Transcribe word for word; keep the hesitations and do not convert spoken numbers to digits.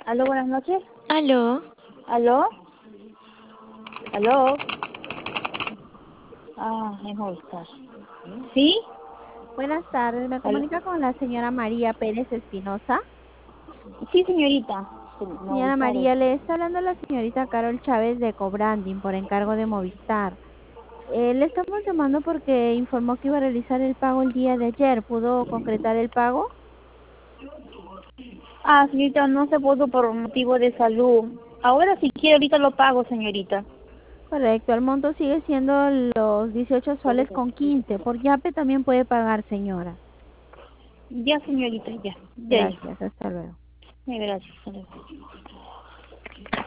Aló, buenas noches. Aló. Aló. Aló. Ah, en Holstar. ¿Sí? Buenas tardes, me Aló. comunica con la señora María Pérez Espinosa. Sí, señorita. Sí, Señora Movistar es. María, le está hablando la señorita Carol Chávez de Cobranding por encargo de Movistar. Eh, le estamos llamando porque informó que iba a realizar el pago el día de ayer. ¿Pudo concretar el pago? Ah, señorita, no se pudo por motivo de salud. Ahora si quiere, ahorita lo pago, señorita. Correcto, el monto sigue siendo los dieciocho soles con quince. Por Yape también puede pagar, señora. Ya, señorita, ya. Ya, ya. Gracias, hasta luego. Ya, gracias. Hasta luego.